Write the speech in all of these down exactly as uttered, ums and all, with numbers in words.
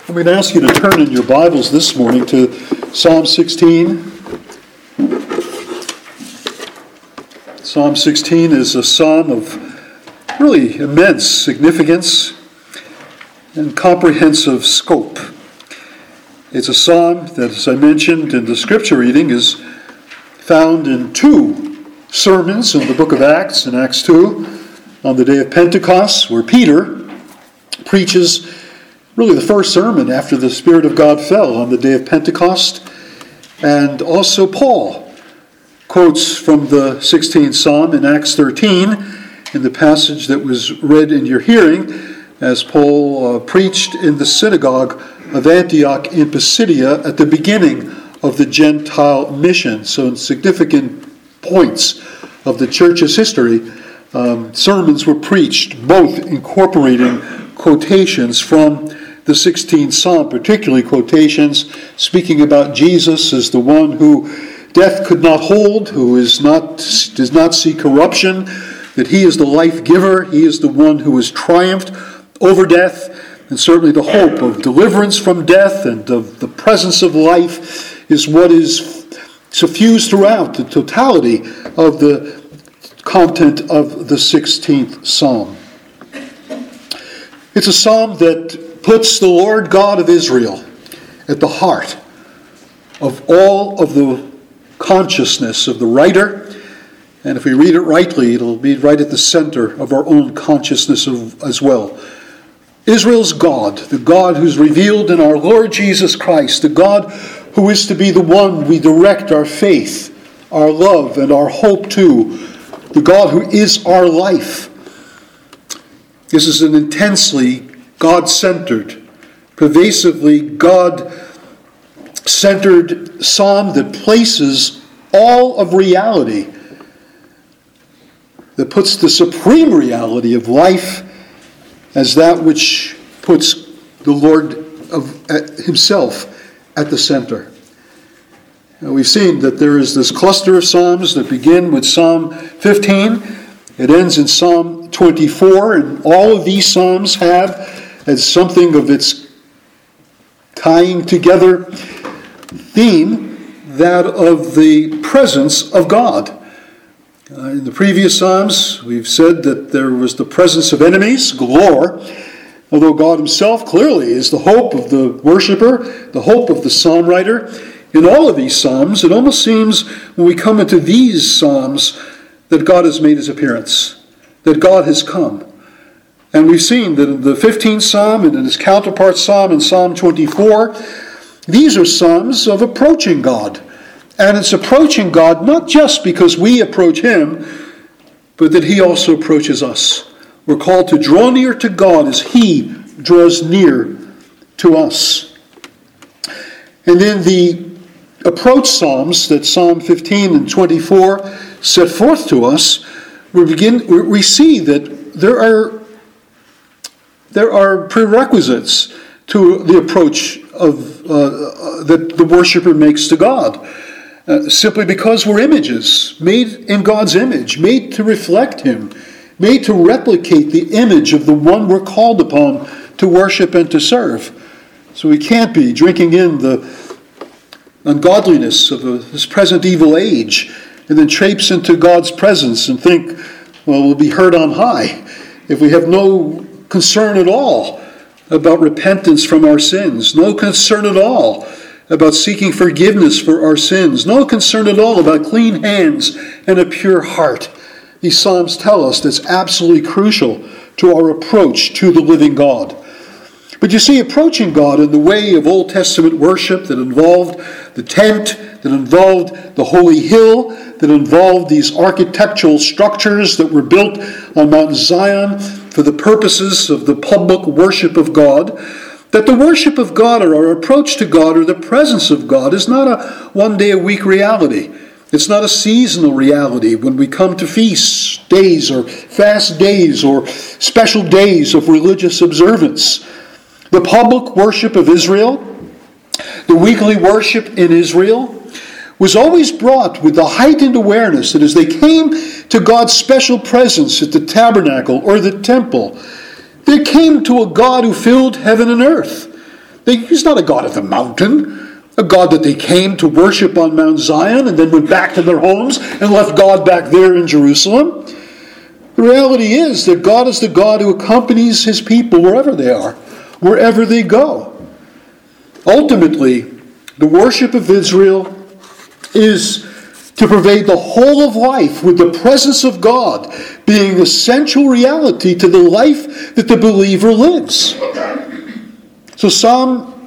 I'm going to ask you to turn in your Bibles this morning to Psalm sixteen. Psalm sixteen is a psalm of really immense significance and comprehensive scope. It's a psalm that, as I mentioned in the scripture reading, is found in two sermons in the book of Acts, in Acts two, on the day of Pentecost, where Peter preaches really the first sermon after the Spirit of God fell on the day of Pentecost. And also Paul quotes from the sixteenth Psalm in Acts thirteen, in the passage that was read in your hearing, as Paul uh, preached in the synagogue of Antioch in Pisidia at the beginning of the Gentile mission. So in significant points of the church's history, um, sermons were preached, both incorporating quotations from the sixteenth Psalm, particularly quotations speaking about Jesus as the one who death could not hold, who is not does not see corruption, that he is the life giver, he is the one who has triumphed over death, and certainly the hope of deliverance from death and of the presence of life is what is suffused throughout the totality of the content of the sixteenth Psalm. It's a psalm that puts the Lord God of Israel at the heart of all of the consciousness of the writer. And if we read it rightly, it'll be right at the center of our own consciousness of, as well. Israel's God, the God who's revealed in our Lord Jesus Christ, the God who is to be the one we direct our faith, our love, and our hope to, the God who is our life. This is an intensely God-centered, pervasively God-centered psalm that places all of reality, that puts the supreme reality of life as that which puts the Lord of, uh, himself at the center. Now, we've seen that there is this cluster of psalms that begin with Psalm fifteen. It ends in Psalm twenty-four, and all of these psalms have as something of its tying together theme that of the presence of God. Uh, in the previous Psalms, we've said that there was the presence of enemies, galore, although God himself clearly is the hope of the worshiper, the hope of the psalm writer. In all of these Psalms, it almost seems when we come into these Psalms that God has made his appearance, that God has come. And we've seen that in the fifteenth Psalm and in its counterpart Psalm in Psalm twenty-four, these are Psalms of approaching God. And it's approaching God not just because we approach him, but that he also approaches us. We're called to draw near to God as he draws near to us. And then the approach Psalms that Psalm fifteen and twenty-four set forth to us, we begin we see that there are There are prerequisites to the approach of uh, that the worshiper makes to God. Uh, simply because we're images, made in God's image, made to reflect him, made to replicate the image of the one we're called upon to worship and to serve. So we can't be drinking in the ungodliness of this present evil age and then traipse into God's presence and think, well, we'll be heard on high if we have no concern at all about repentance from our sins, no concern at all about seeking forgiveness for our sins, no concern at all about clean hands and a pure heart. These Psalms tell us that's absolutely crucial to our approach to the living God. But you see, approaching God in the way of Old Testament worship that involved the tent, that involved the holy hill, that involved these architectural structures that were built on Mount Zion for the purposes of the public worship of God, that the worship of God or our approach to God or the presence of God is not a one-day-a-week reality. It's not a seasonal reality when we come to feasts, days, or fast days, or special days of religious observance. The public worship of Israel, the weekly worship in Israel, was always brought with the heightened awareness that as they came to God's special presence at the tabernacle or the temple, they came to a God who filled heaven and earth. They, he's not a God of the mountain, a God that they came to worship on Mount Zion and then went back to their homes and left God back there in Jerusalem. The reality is that God is the God who accompanies his people wherever they are, wherever they go. Ultimately, the worship of Israel is to pervade the whole of life, with the presence of God being the central reality to the life that the believer lives. So Psalm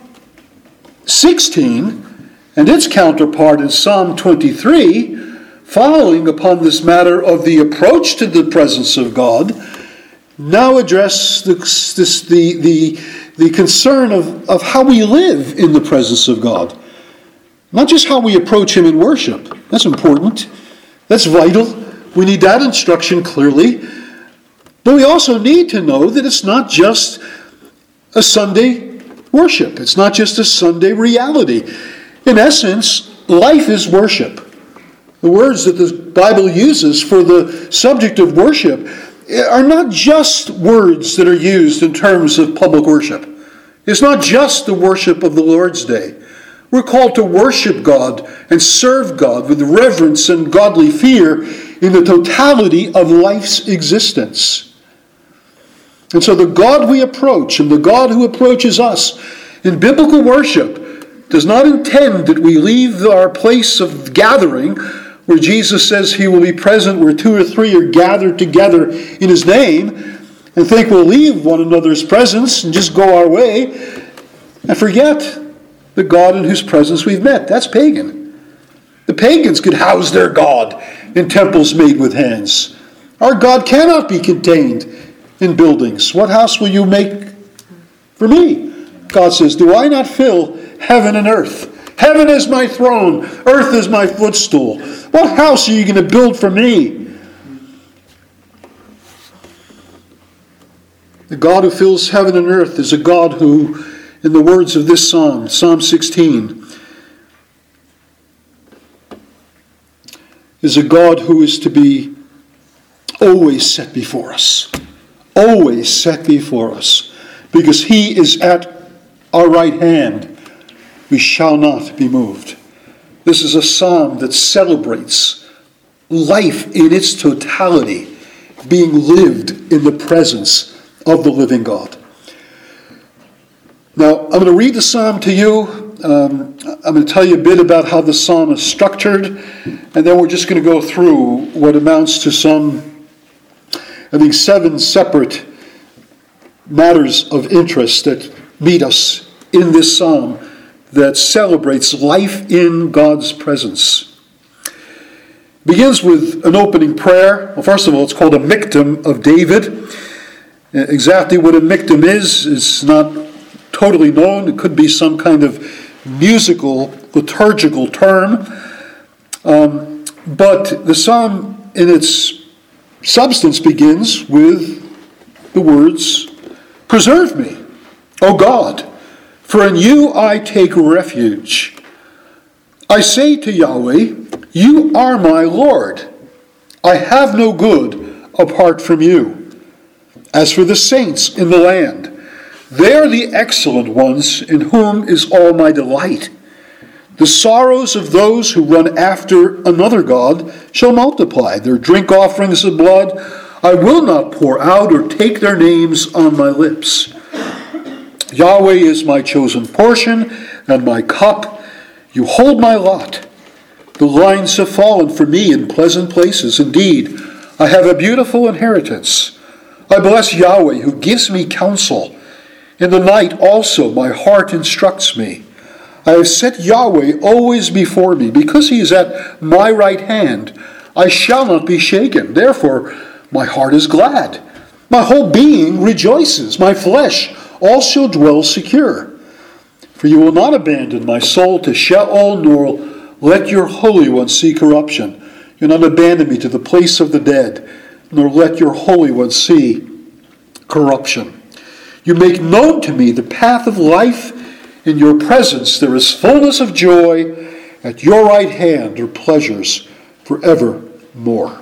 sixteen and its counterpart in Psalm twenty-three, following upon this matter of the approach to the presence of God, now address the, this, the, the, the concern of, of how we live in the presence of God. Not just how we approach him in worship. That's important. That's vital. We need that instruction clearly. But we also need to know that it's not just a Sunday worship. It's not just a Sunday reality. In essence, life is worship. The words that the Bible uses for the subject of worship are not just words that are used in terms of public worship. It's not just the worship of the Lord's Day. We're called to worship God and serve God with reverence and godly fear in the totality of life's existence. And so the God we approach and the God who approaches us in biblical worship does not intend that we leave our place of gathering, where Jesus says he will be present where two or three are gathered together in his name, and think we'll leave one another's presence and just go our way and forget the God in whose presence we've met. That's pagan. The pagans could house their God in temples made with hands. Our God cannot be contained in buildings. What house will you make for me? God says, do I not fill heaven and earth? Heaven is my throne. Earth is my footstool. What house are you going to build for me? The God who fills heaven and earth is a God who, in the words of this psalm, Psalm sixteen, is a God who is to be always set before us. Always set before us. Because he is at our right hand. We shall not be moved. This is a psalm that celebrates life in its totality, being lived in the presence of the living God. Now, I'm going to read the psalm to you. Um, I'm going to tell you a bit about how the psalm is structured, and then we're just going to go through what amounts to some, I think, seven separate matters of interest that meet us in this psalm that celebrates life in God's presence. It begins with an opening prayer. Well, first of all, it's called a Miktam of David. Exactly what a Miktam is is not totally known. It could be some kind of musical, liturgical term. Um, but the psalm in its substance begins with the words, "Preserve me, O God, for in you I take refuge. I say to Yahweh, you are my Lord. I have no good apart from you. As for the saints in the land, they are the excellent ones in whom is all my delight. The sorrows of those who run after another god shall multiply. Their drink offerings of blood I will not pour out or take their names on my lips. Yahweh is my chosen portion and my cup. You hold my lot. The lines have fallen for me in pleasant places. Indeed, I have a beautiful inheritance. I bless Yahweh who gives me counsel. In the night also my heart instructs me. I have set Yahweh always before me. Because he is at my right hand, I shall not be shaken. Therefore, my heart is glad. My whole being rejoices. My flesh all shall dwell secure. For you will not abandon my soul to Sheol, nor let your Holy One see corruption. You will not abandon me to the place of the dead, nor let your Holy One see corruption. You make known to me the path of life. In your presence there is fullness of joy. At your right hand are pleasures forevermore.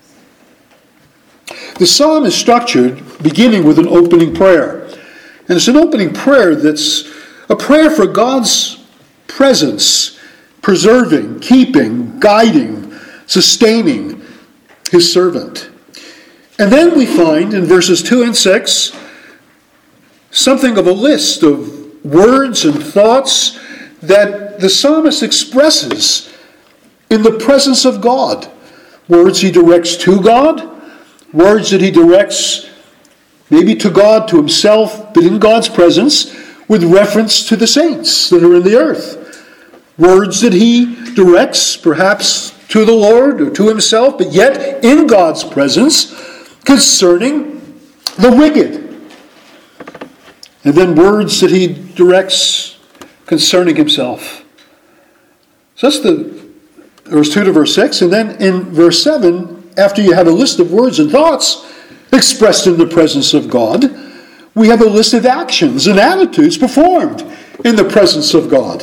The psalm is structured beginning with an opening prayer. And it's an opening prayer that's A prayer for God's presence, preserving, keeping, guiding, sustaining his servant. And then we find in verses two and six something of a list of words and thoughts that the psalmist expresses in the presence of God. Words he directs to God, words that he directs maybe to God, to himself, but in God's presence with reference to the saints that are in the earth. Words that he directs perhaps to the Lord or to himself, but yet in God's presence concerning the wicked. And then words that he directs concerning himself. So that's the verse two to verse six. And then in verse seven, after you have a list of words and thoughts expressed in the presence of God, we have a list of actions and attitudes performed in the presence of God.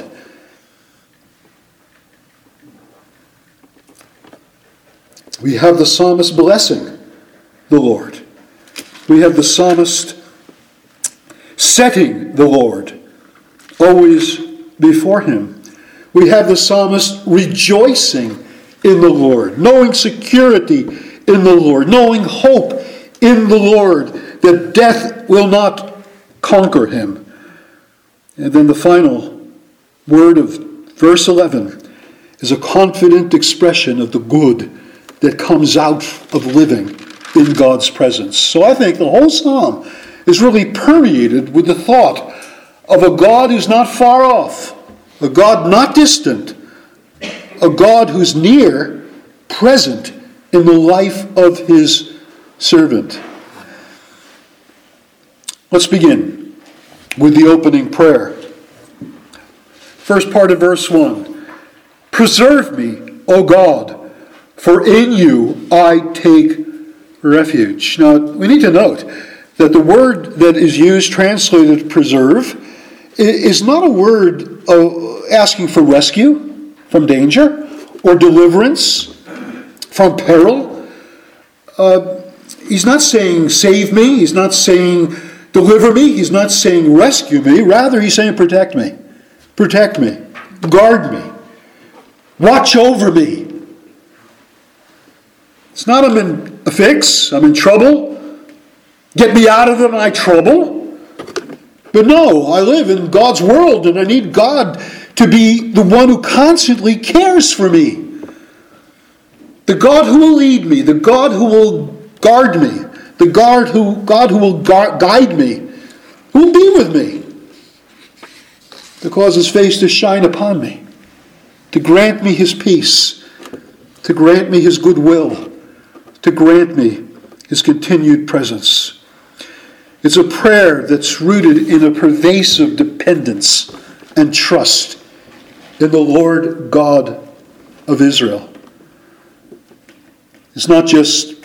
We have the psalmist blessing the Lord. We have the psalmist setting the Lord always before him. We have the psalmist rejoicing in the Lord, knowing security in the Lord, knowing hope in the Lord, that death will not conquer him. And then the final word of verse eleven is a confident expression of the good that comes out of living in God's presence. So I think the whole psalm is really permeated with the thought of a God who's not far off, a God not distant, a God who's near, present in the life of his servant. Let's begin with the opening prayer. First part of verse one. Preserve me, O God, for in you I take refuge. Now, we need to note that the word that is used, translated preserve, is not a word of asking for rescue from danger or deliverance from peril. Uh, he's not saying save me. He's not saying deliver me. He's not saying rescue me. Rather, he's saying protect me. Protect me. Guard me. Watch over me. It's not I'm in a fix. I'm in trouble. Get me out of my trouble. But no, I live in God's world and I need God to be the one who constantly cares for me. The God who will lead me, the God who will guard me, the God who, God who will gu- guide me, who will be with me, to cause his face to shine upon me, to grant me his peace, to grant me his goodwill, to grant me his continued presence. It's a prayer that's rooted in a pervasive dependence and trust in the Lord God of Israel. It's not just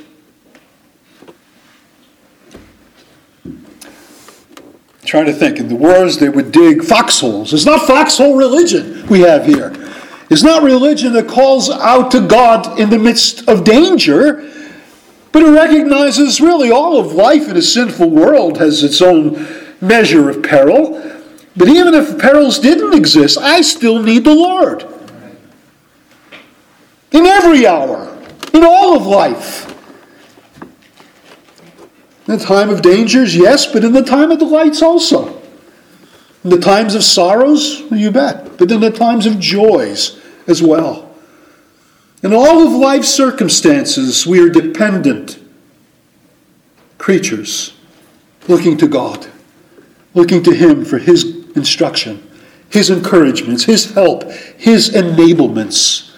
trying to think. In the wars, they would dig foxholes. It's not foxhole religion we have here. It's not religion that calls out to God in the midst of danger, but it recognizes really all of life in a sinful world has its own measure of peril. But even if perils didn't exist, I still need the Lord. In every hour, in all of life. In the time of dangers, yes, but in the time of delights also. In the times of sorrows, you bet, but in the times of joys as well. In all of life's circumstances, we are dependent creatures looking to God, looking to him for his instruction, his encouragements, his help, his enablements.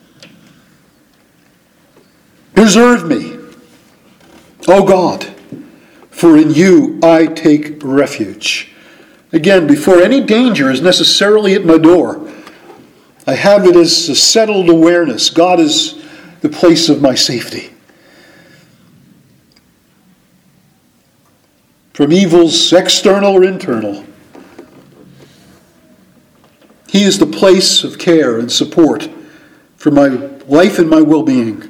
Preserve me, O God, for in you I take refuge. Again, before any danger is necessarily at my door, I have it as a settled awareness. God is the place of my safety. From evils external or internal, he is the place of care and support for my life and my well-being.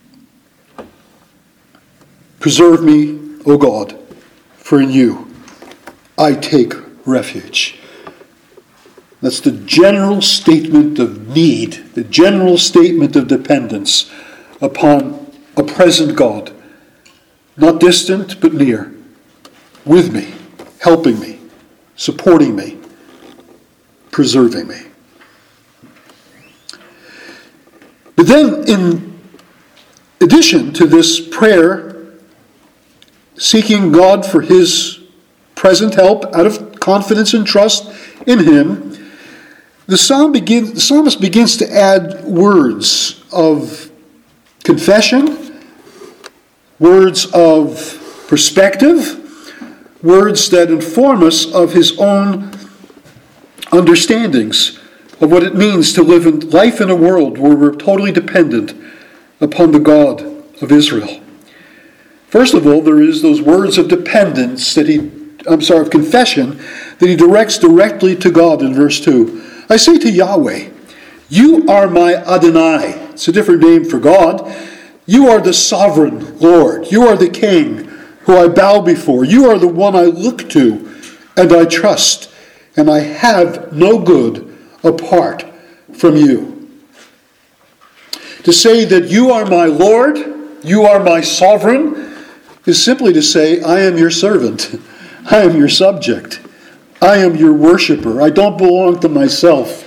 Preserve me, O God, for in you I take refuge. That's the general statement of need, the general statement of dependence upon a present God, not distant but near, with me, helping me, supporting me, preserving me. But then, in addition to this prayer, seeking God for his present help out of confidence and trust in him, the psalm begins, the psalmist begins to add words of confession, words of perspective, words that inform us of his own understandings of what it means to live in life in a world where we're totally dependent upon the God of Israel. First of all, there is those words of dependence that he, I'm sorry, of confession that he directs directly to God in verse two. I say to Yahweh, you are my Adonai. It's a different name for God. You are the sovereign Lord. You are the King who I bow before. You are the one I look to and I trust. And I have no good apart from you. To say that you are my Lord, you are my sovereign, is simply to say, I am your servant. I am your subject. I am your worshiper. I don't belong to myself.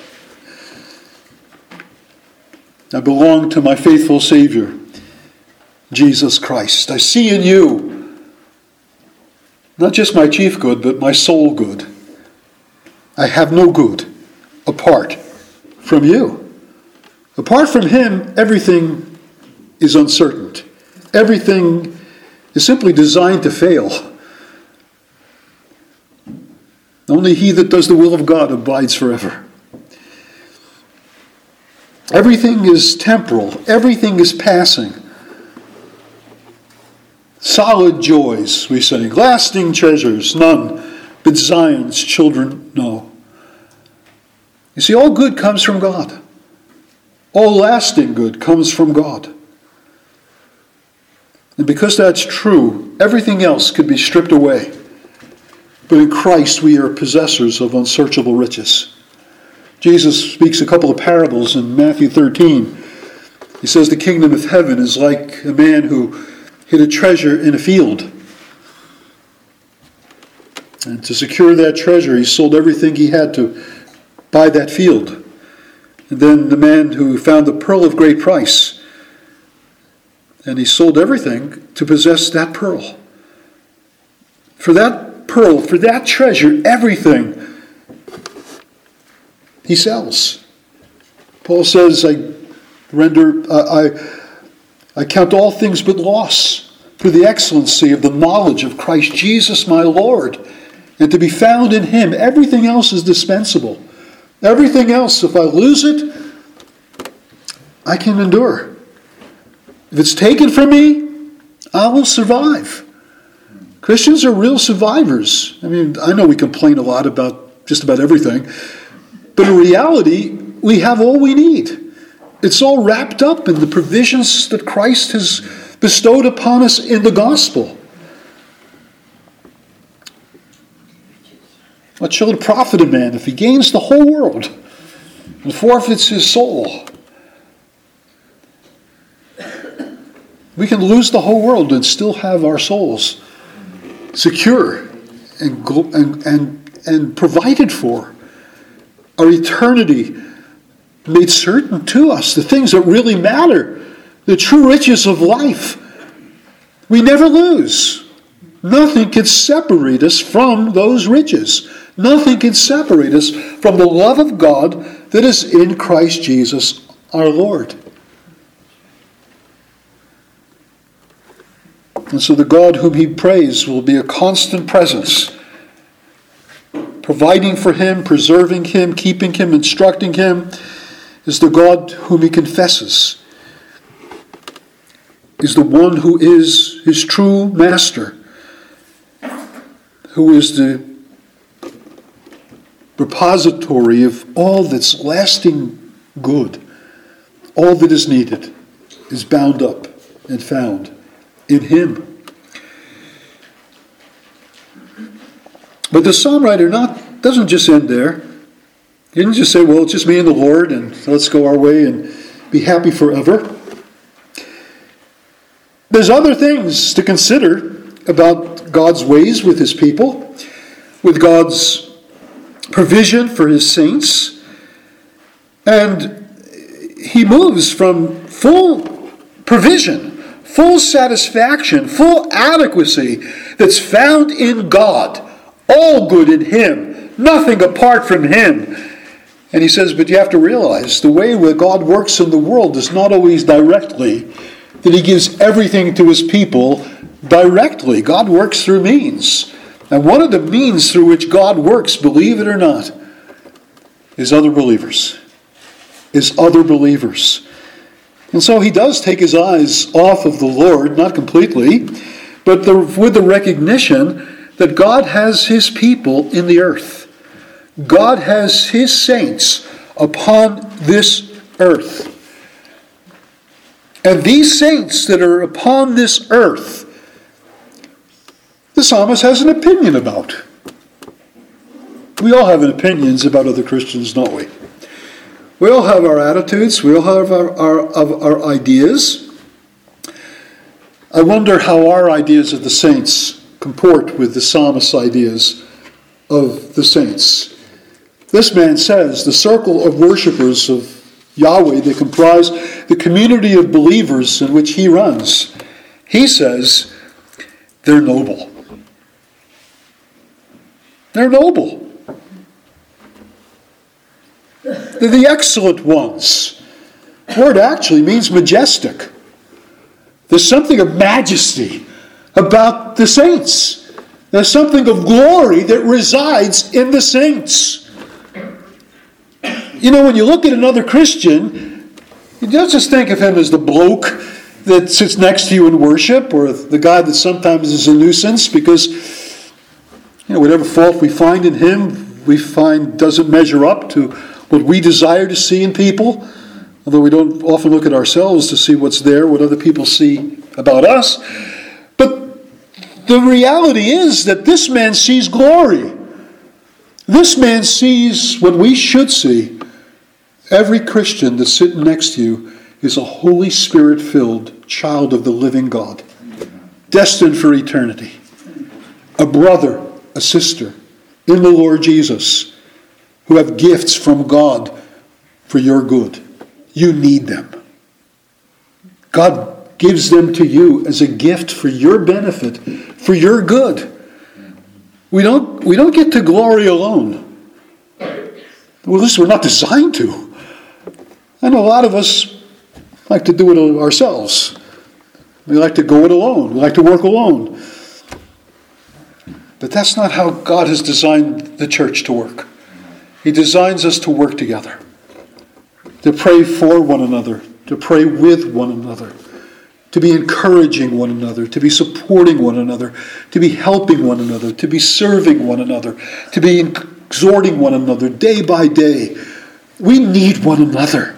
I belong to my faithful Savior, Jesus Christ. I see in you not just my chief good, but my sole good. I have no good apart from you. Apart from him, everything is uncertain. Everything is simply designed to fail. Only he that does the will of God abides forever. Everything is temporal. Everything is passing. Solid joys, we say. Lasting treasures, none but Zion's children know. You see, all good comes from God. All lasting good comes from God. And because that's true, everything else could be stripped away. But in Christ we are possessors of unsearchable riches. Jesus speaks a couple of parables in Matthew thirteen. He says the kingdom of heaven is like a man who hid a treasure in a field. And to secure that treasure, he sold everything he had to buy that field. And then the man who found the pearl of great price, and he sold everything to possess that pearl. For that pearl, for that treasure, everything he sells. Paul says, I render, uh, I, I count all things but loss through the excellency of the knowledge of Christ Jesus my Lord, and to be found in him. Everything else is dispensable. Everything else, if I lose it, I can endure. If it's taken from me, I will survive. Christians are real survivors. I mean, I know we complain a lot about just about everything, but in reality, we have all we need. It's all wrapped up in the provisions that Christ has bestowed upon us in the gospel. What shall it profit a man if he gains the whole world and forfeits his soul? We can lose the whole world and still have our souls secure and and and, and provided for. Our eternity made certain to us. The things that really matter, the true riches of life, we never lose. Nothing can separate us from those riches. Nothing can separate us from the love of God that is in Christ Jesus our Lord. And so the God whom he prays will be a constant presence, providing for him, preserving him, keeping him, instructing him, is the God whom he confesses, is the one who is his true master, who is the repository of all that's lasting good. All that is needed is bound up and found in him. But the psalm writer not doesn't just end there. He didn't just say, well, it's just me and the Lord, and let's go our way and be happy forever. There's other things to consider about God's ways with his people, with God's provision for his saints. And he moves from full provision, full satisfaction, full adequacy that's found in God, all good in him, nothing apart from him. And he says, but you have to realize the way that God works in the world is not always directly, that he gives everything to his people directly. God works through means. And one of the means through which God works, believe it or not, is other believers. Is other believers. And so he does take his eyes off of the Lord, not completely, but the, with the recognition that God has his people in the earth. God has his saints upon this earth. And these saints that are upon this earth, the psalmist has an opinion about. We all have opinions about other Christians, don't we? We all have our attitudes. We all have our, our, our ideas. I wonder how our ideas of the saints comport with the psalmist's ideas of the saints. This man says the circle of worshipers of Yahweh that comprise the community of believers in which he runs, he says they're noble. They're noble. They're the excellent ones. The word actually means majestic. There's something of majesty about the saints. There's something of glory that resides in the saints. You know, when you look at another Christian, you don't just think of him as the bloke that sits next to you in worship, or the guy that sometimes is a nuisance because, you know, whatever fault we find in him, we find doesn't measure up to what we desire to see in people. Although we don't often look at ourselves to see what's there, what other people see about us. But the reality is that this man sees glory. This man sees what we should see. Every Christian that's sitting next to you is a Holy Spirit-filled child of the living God, destined for eternity. A brother, a sister in the Lord Jesus, who have gifts from God for your good. You need them. God gives them to you as a gift for your benefit, for your good. We don't, we don't get to glory alone. Well, at least we're not designed to. I know a lot of us like to do it ourselves. We like to go it alone. We like to work alone. But that's not how God has designed the church to work. He designs us to work together. To pray for one another. To pray with one another. To be encouraging one another. To be supporting one another. To be helping one another. To be serving one another. To be exhorting one another day by day. We need one another.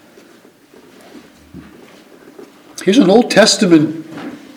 Here's an Old Testament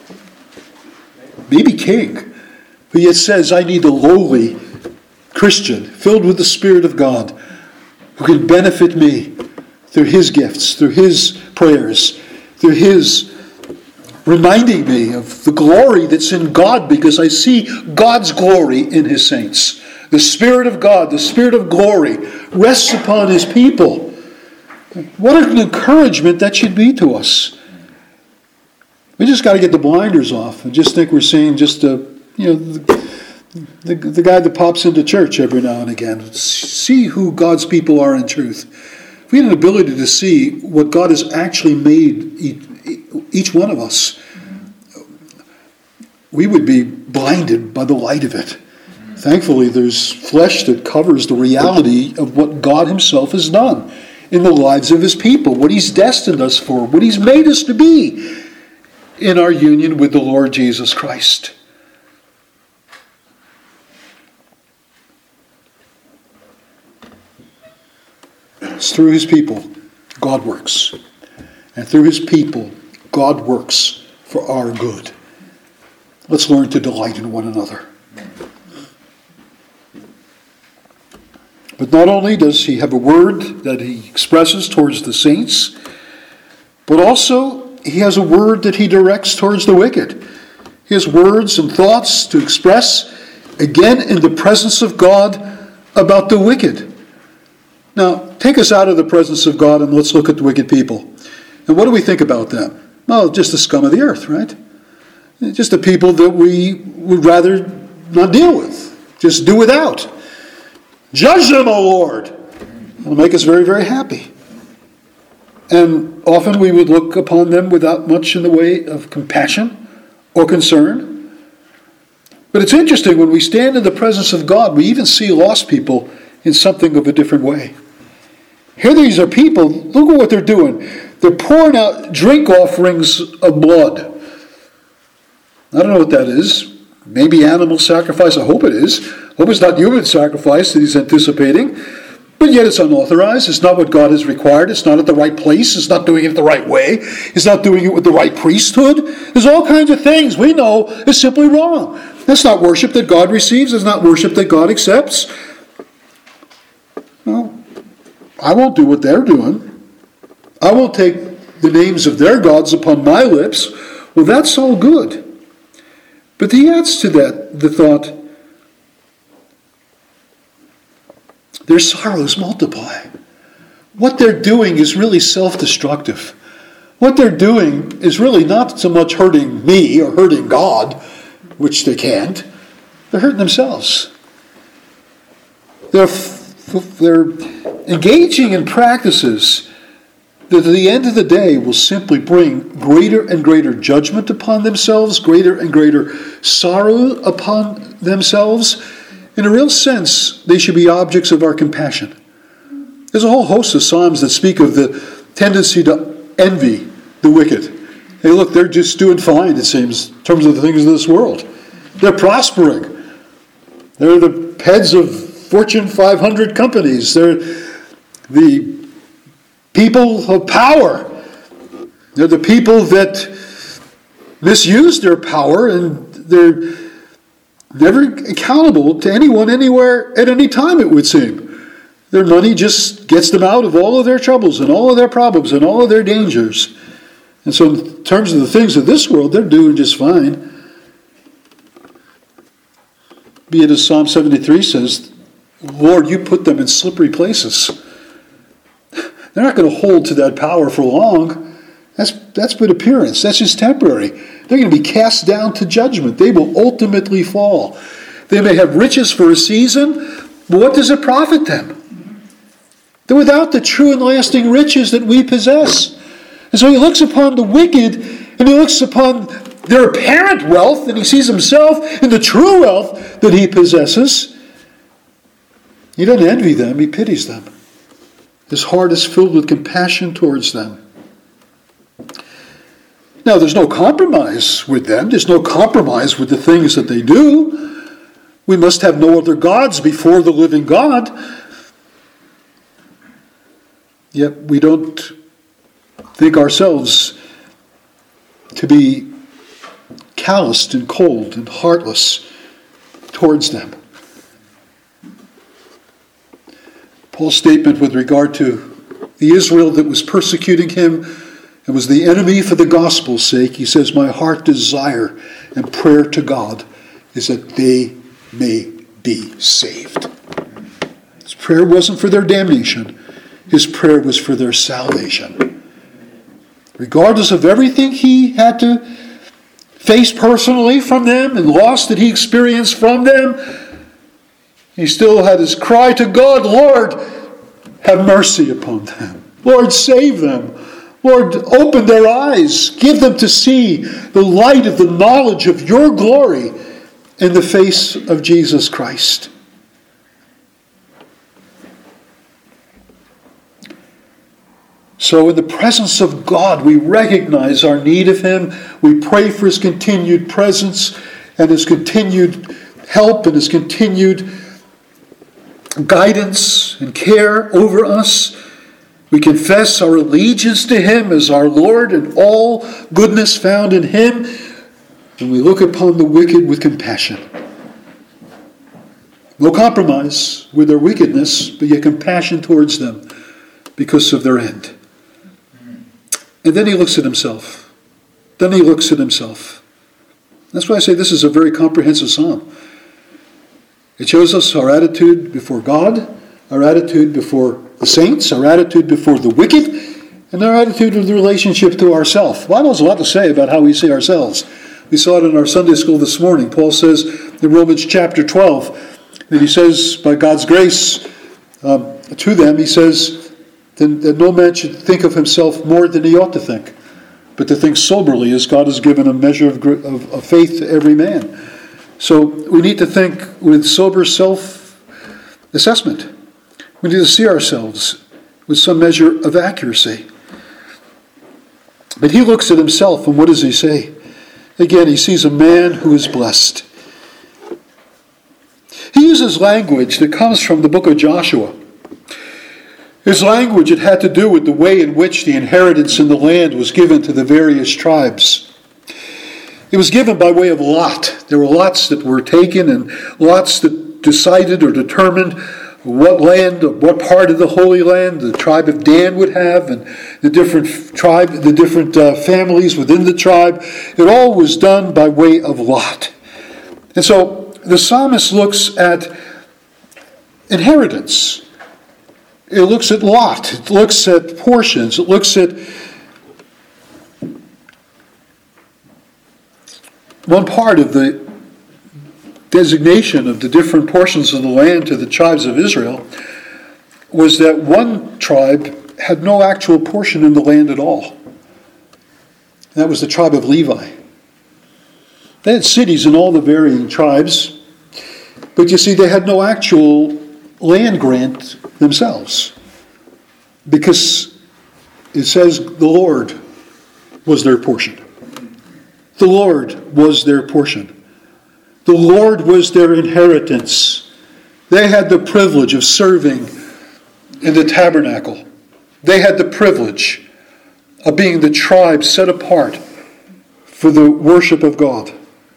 maybe king who yet says, I need a lowly Christian filled with the Spirit of God who can benefit me through his gifts, through his prayers, through his reminding me of the glory that's in God, because I see God's glory in his saints. The Spirit of God, the Spirit of glory rests upon his people. What an encouragement that should be to us. We just got to get the blinders off and just think we're seeing just a, you know, the, the, the guy that pops into church every now and again. See who God's people are in truth. If we had an ability to see what God has actually made each one of us, we would be blinded by the light of it. Thankfully, there's flesh that covers the reality of what God himself has done in the lives of his people, what he's destined us for, what he's made us to be in our union with the Lord Jesus Christ. It's through his people God works. And through his people, God works for our good. Let's learn to delight in one another. But not only does he have a word that he expresses towards the saints, but also he has a word that he directs towards the wicked. He has words and thoughts to express, again in the presence of God, about the wicked. Now, take us out of the presence of God and let's look at the wicked people. And what do we think about them? Well, just the scum of the earth, right? Just the people that we would rather not deal with. Just do without. Judge them, O Lord. It'll make us very, very happy. And often we would look upon them without much in the way of compassion or concern. But it's interesting, when we stand in the presence of God, we even see lost people in something of a different way. Here these are people, look at what they're doing. They're pouring out drink offerings of blood. I don't know what that is. Maybe animal sacrifice. I hope it is. I hope it's not human sacrifice that he's anticipating. But yet it's unauthorized. It's not what God has required. It's not at the right place. It's not doing it the right way. It's not doing it with the right priesthood. There's all kinds of things we know is simply wrong. That's not worship that God receives. It's not worship that God accepts. Well, I won't do what they're doing. I won't take the names of their gods upon my lips. Well, that's all good. But he adds to that the thought, their sorrows multiply. What they're doing is really self-destructive. What they're doing is really not so much hurting me or hurting God, which they can't. They're hurting themselves. They're, they're engaging in practices that at the end of the day will simply bring greater and greater judgment upon themselves, greater and greater sorrow upon themselves. In a real sense, they should be objects of our compassion. There's a whole host of Psalms that speak of the tendency to envy the wicked. Hey, look, they're just doing fine, it seems, in terms of the things of this world. They're prospering. They're the heads of Fortune five hundred companies. They're the people of power. They're the people that misuse their power, and they're never accountable to anyone, anywhere, at any time, it would seem. Their money just gets them out of all of their troubles and all of their problems and all of their dangers. And so in terms of the things of this world, they're doing just fine. Be it as Psalm seventy-three says, Lord, you put them in slippery places. They're not going to hold to that power for long. That's, that's but appearance. That's just temporary. They're going to be cast down to judgment. They will ultimately fall. They may have riches for a season, but what does it profit them? They're without the true and lasting riches that we possess. And so he looks upon the wicked, and he looks upon their apparent wealth, and he sees himself in the true wealth that he possesses. He doesn't envy them, he pities them. His heart is filled with compassion towards them. Now, there's no compromise with them. There's no compromise with the things that they do. We must have no other gods before the living God. Yet we don't think ourselves to be calloused and cold and heartless towards them. Paul's statement with regard to the Israel that was persecuting him and was the enemy for the gospel's sake, he says, my heart desire and prayer to God is that they may be saved. His prayer wasn't for their damnation. His prayer was for their salvation. Regardless of everything he had to face personally from them and loss that he experienced from them, he still had his cry to God, Lord, have mercy upon them. Lord, save them. Lord, open their eyes. Give them to see the light of the knowledge of your glory in the face of Jesus Christ. So in the presence of God, we recognize our need of him. We pray for his continued presence and his continued help and his continued guidance and care over us. We confess our allegiance to him as our Lord and all goodness found in him. And we look upon the wicked with compassion. No compromise with their wickedness, but yet compassion towards them because of their end. And then he looks at himself. Then he looks at himself. That's why I say this is a very comprehensive psalm. It shows us our attitude before God, our attitude before the saints, our attitude before the wicked, and our attitude of the relationship to ourselves. The Bible has a lot to say about how we see ourselves. We saw it in our Sunday school this morning. Paul says in Romans chapter twelve that he says, by God's grace um, to them, he says that, that no man should think of himself more than he ought to think, but to think soberly as God has given a measure of, of, of faith to every man. So we need to think with sober self-assessment. We need to see ourselves with some measure of accuracy. But he looks at himself, and what does he say? Again, he sees a man who is blessed. He uses language that comes from the book of Joshua. His language, it had to do with the way in which the inheritance in the land was given to the various tribes. It was given by way of lot. There were lots that were taken and lots that decided or determined what land, or what part of the Holy Land the tribe of Dan would have, and the different tribe, the different uh, families within the tribe. It all was done by way of lot. And so the psalmist looks at inheritance. It looks at lot. It looks at portions. It looks at one part of the designation of the different portions of the land to the tribes of Israel was that one tribe had no actual portion in the land at all. That was the tribe of Levi. They had cities in all the varying tribes, but you see, they had no actual land grant themselves, because it says the Lord was their portion. The Lord was their portion. The Lord was their inheritance. They had the privilege of serving in the tabernacle. They had the privilege of being the tribe set apart for the worship of God.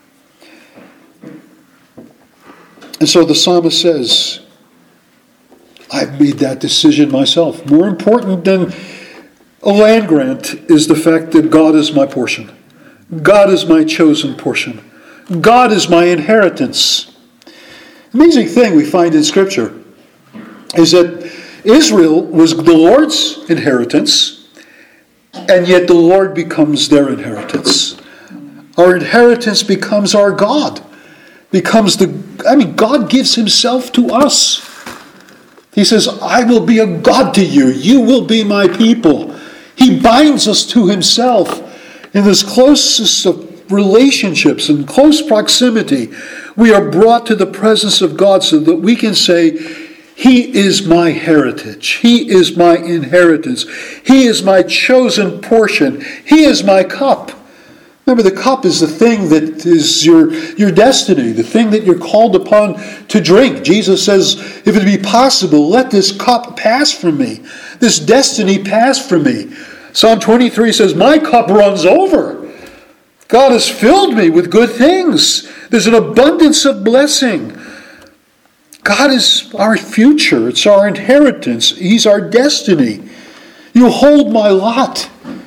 And so the psalmist says, I've made that decision myself. More important than a land grant is the fact that God is my portion. God is my chosen portion. God is my inheritance. Amazing thing we find in Scripture is that Israel was the Lord's inheritance, and yet the Lord becomes their inheritance. Our inheritance becomes our God. Becomes the, I mean, God gives himself to us. He says, I will be a God to you. You will be my people. He binds us to himself in this closest of relationships and close proximity. We are brought to the presence of God so that we can say, he is my heritage. He is my inheritance. He is my chosen portion. He is my cup. Remember, the cup is the thing that is your, your destiny, the thing that you're called upon to drink. Jesus says, if it be possible, let this cup pass from me. This destiny pass from me. Psalm twenty-three says, my cup runs over. God has filled me with good things. There's an abundance of blessing. God is our future. It's our inheritance. He's our destiny. You hold my lot.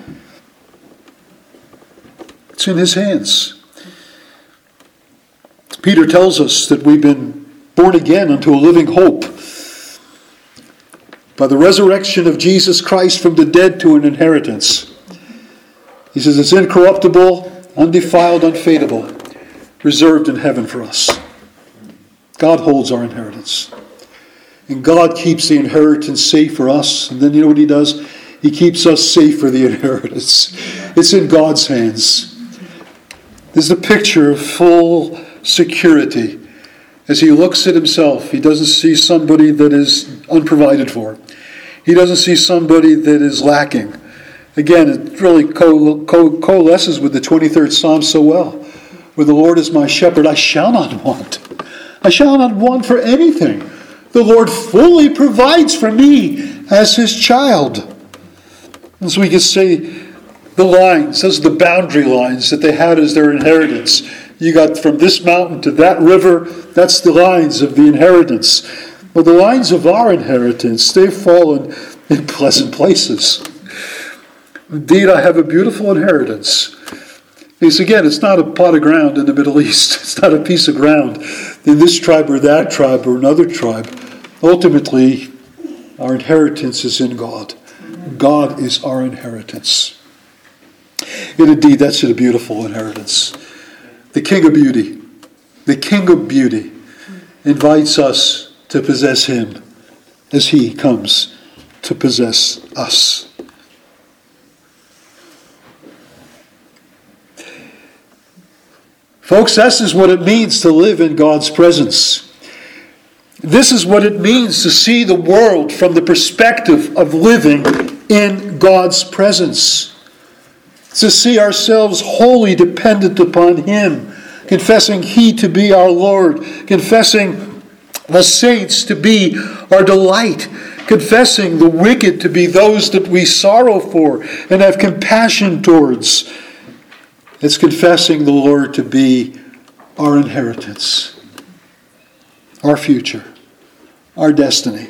It's in his hands. Peter tells us that we've been born again unto a living hope by the resurrection of Jesus Christ from the dead to an inheritance. He says it's incorruptible, undefiled, unfadable, reserved in heaven for us. God holds our inheritance. And God keeps the inheritance safe for us. And then you know what he does? He keeps us safe for the inheritance. It's in God's hands. This is a picture of full security. As he looks at himself, he doesn't see somebody that is unprovided for. He doesn't see somebody that is lacking. Again, it really co- co- coalesces with the twenty-third Psalm so well. Where the Lord is my shepherd, I shall not want. I shall not want for anything. The Lord fully provides for me as his child. And so we can say the lines, those are the boundary lines that they had as their inheritance. You got from this mountain to that river, that's the lines of the inheritance. Well, the lines of our inheritance, they've fallen in pleasant places. Indeed, I have a beautiful inheritance. Because again, it's not a plot of ground in the Middle East. It's not a piece of ground in this tribe or that tribe or another tribe. Ultimately, our inheritance is in God. God is our inheritance. And indeed, that's a beautiful inheritance. The King of Beauty, the King of Beauty invites us to possess him as he comes to possess us. Folks, this is what it means to live in God's presence. This is what it means to see the world from the perspective of living in God's presence. To see ourselves wholly dependent upon him, confessing he to be our Lord, confessing the saints to be our delight, confessing the wicked to be those that we sorrow for and have compassion towards. It's confessing the Lord to be our inheritance, our future, our destiny.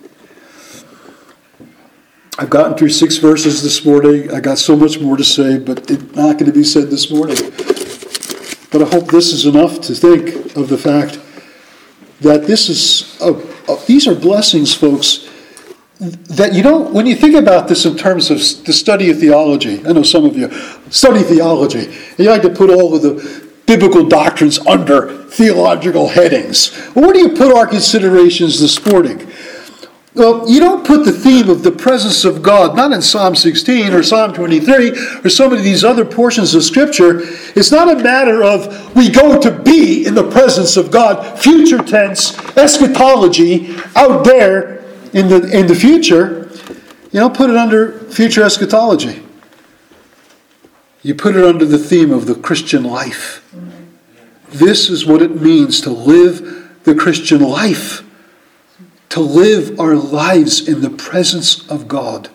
I've gotten through six verses this morning. I got so much more to say, but it's not going to be said this morning. But I hope this is enough to think of the fact that this is a, a, these are blessings, folks, that you don't, when you think about this in terms of the study of theology, I know some of you study theology, and you like to put all of the biblical doctrines under theological headings. Well, where do you put our considerations this morning? Well, you don't put the theme of the presence of God, not in Psalm sixteen or Psalm twenty-three or so many of these other portions of Scripture. It's not a matter of we go to be in the presence of God, future tense, eschatology, out there in the in the future. You don't put it under future eschatology. You put it under the theme of the Christian life. This is what it means to live the Christian life. To live our lives in the presence of God.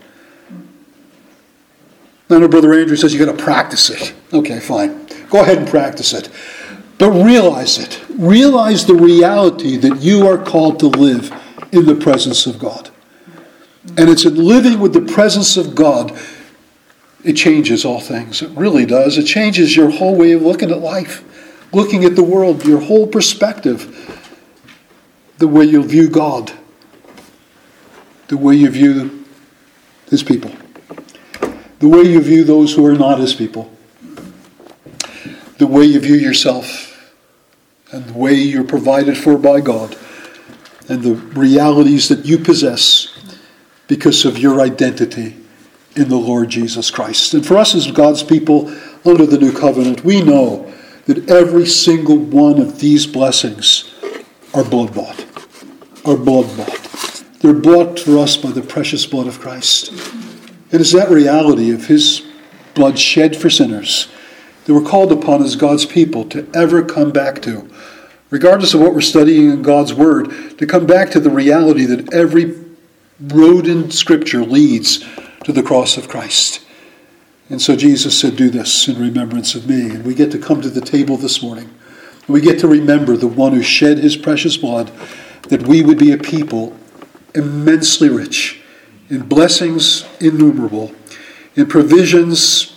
I know Brother Andrew says you got to practice it. Okay, fine. Go ahead and practice it. But realize it. Realize the reality that you are called to live in the presence of God. And it's in living with the presence of God, it changes all things. It really does. It changes your whole way of looking at life, looking at the world, your whole perspective, the way you view God, the way you view his people, the way you view those who are not his people, the way you view yourself, and the way you're provided for by God, and the realities that you possess because of your identity in the Lord Jesus Christ. And for us as God's people under the new covenant, we know that every single one of these blessings are blood-bought, are blood-bought. They're bought for us by the precious blood of Christ. It is that reality of his blood shed for sinners that we're called upon as God's people to ever come back to. Regardless of what we're studying in God's Word, to come back to the reality that every road in Scripture leads to the cross of Christ. And so Jesus said, do this in remembrance of me. And we get to come to the table this morning. We get to remember the one who shed his precious blood, that we would be a people immensely rich in blessings innumerable, in provisions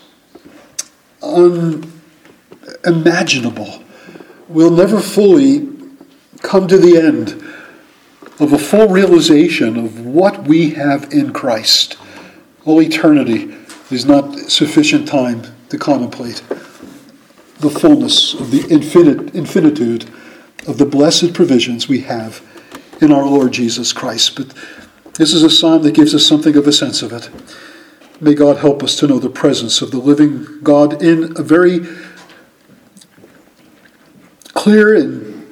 unimaginable. We'll never fully come to the end of a full realization of what we have in Christ. All eternity is not sufficient time to contemplate the fullness of the infinite infinitude of the blessed provisions we have in our Lord Jesus Christ. But this is a psalm that gives us something of a sense of it. May God help us to know the presence of the living God in a very clear and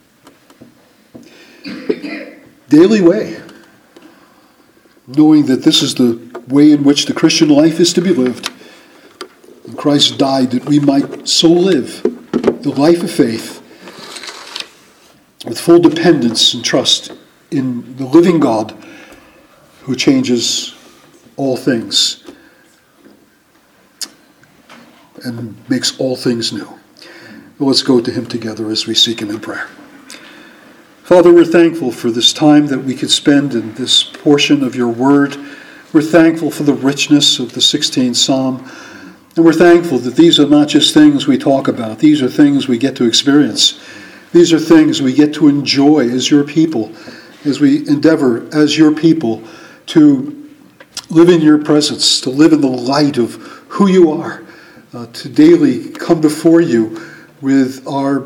daily way, knowing that this is the way in which the Christian life is to be lived. And Christ died that we might so live the life of faith with full dependence and trust in the living God who changes all things and makes all things new. Well, let's go to him together as we seek him in prayer. Father, we're thankful for this time that we could spend in this portion of your word. We're thankful for the richness of the sixteenth Psalm. And we're thankful that these are not just things we talk about. These are things we get to experience. These are things we get to enjoy as your people, as we endeavor as your people to live in your presence, to live in the light of who you are, uh, to daily come before you with our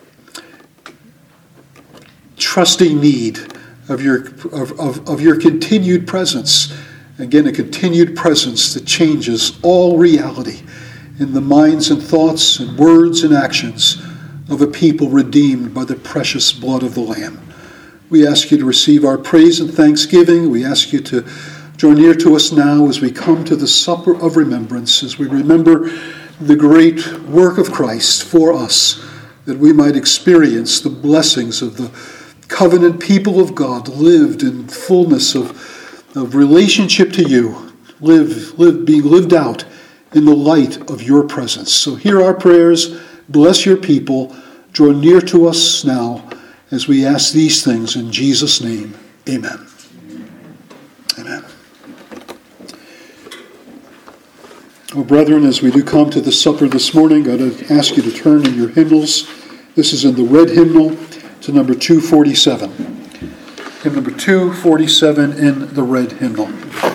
trusting need of your of, of, of your continued presence. Again, a continued presence that changes all reality in the minds and thoughts and words and actions of a people redeemed by the precious blood of the Lamb. We ask you to receive our praise and thanksgiving. We ask you to draw near to us now as we come to the supper of remembrance, as we remember the great work of Christ for us, that we might experience the blessings of the covenant people of God, lived in fullness of, of relationship to you, live, live, being lived out in the light of your presence. So hear our prayers, bless your people, draw near to us now as we ask these things in Jesus' name. Amen. Amen. Well, brethren, as we do come to the supper this morning, I'd ask you to turn in your hymnals. This is in the red hymnal to number two forty-seven. Hymn number two forty-seven in the red hymnal.